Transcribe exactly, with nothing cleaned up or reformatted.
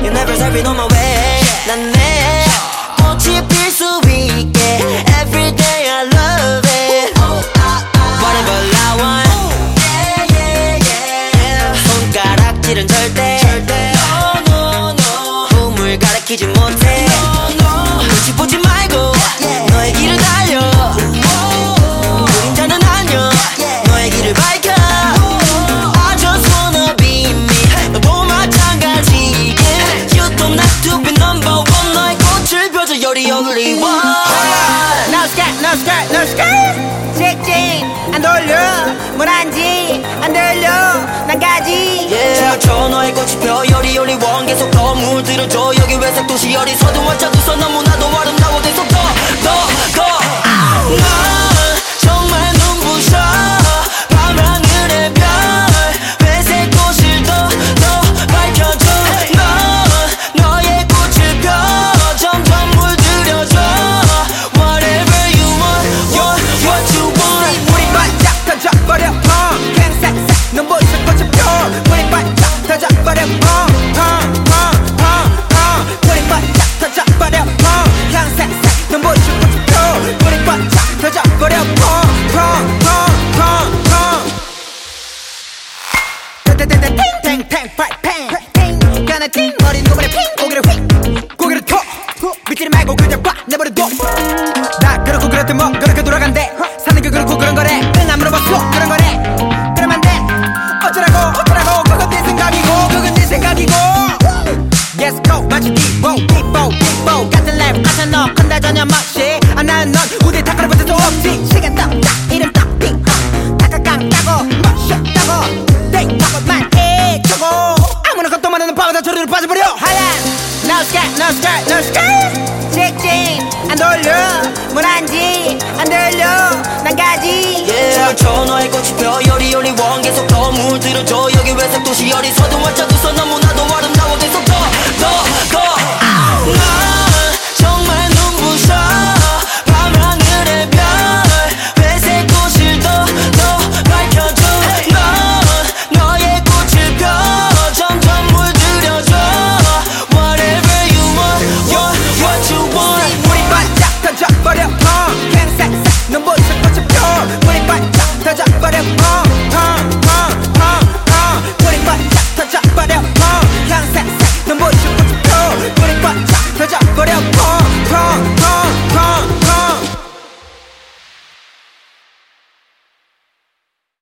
You never serving on my way. 난 내 꽃이 필 수 있게 Every day I love it. Whatever I want. 손가락질은 절대 No no no 꿈을 가리키지 못해 눈치 보지 말고 너의 길을 달려 그림자는 안녕 너의 길을 밝혀 I just wanna be me 너도 마찬가지게 You don't have to be number one 너의 꽃을 펴줘 You're the only one No skirt no skirt no skirt 직진 안 돌려 물안지 안 들려 나까지 춤을 춰 너의 꽃이 펴 You're the only one 계속 더 물들어줘 여기 회색 도시 어디서도 완짝웃어 너무나도 아름다워 계속 더 더 더 넌 정말 눈부셔 밤하늘의 별 회색 꽃을 더 더 밝혀줘 넌 너의 꽃을 펴 점점 물들여줘 Whatever you want You're what you want 우리 반짝 터져버려 펑 그냥 싹싹 눈부신 꽃을 펴 우리 반짝 터져버려 펑펑펑펑펑 우리 반짝 터져버려 펑 그냥 싹싹 눈부신 꽃을 펴 우리 반짝 터져버려 펑펑펑펑펑 탱탱탱 파이팽 ting 가나 팅 머리 누구래 핑 고개를 휙 고개를 터 믿지 말고 그냥 봐 내버려둬 나 그렇고 그렇대 뭐 그렇게 돌아간대 사는 게 그렇고 그런 거래 응 안 물어봤어 그런 거래 그러면 안 돼 어쩌라고 어쩌라고 그건 네 생각이고 그건 네 생각이고 Yes go 마치 디보 디보 디보 같은 랩 아차 너 컨다 전혀 멋이 아 나는 넌 우대 다 걸어볼 수도 없지 시간 딱딱 이름 딱핑 다가강 따고 멋있다고 데이터만 해주고 아무나 것도 많은 바보다 저리로 빠져버려 하얀 No skirt no skirt no skirt 직진 안 돌려 물안지 안 들려 나까지 춤을 춰 너의 꽃이 펴 You're the only one 계속 더 물들어줘 여기 회색 도시 어디서도 완짝 웃어 너무나도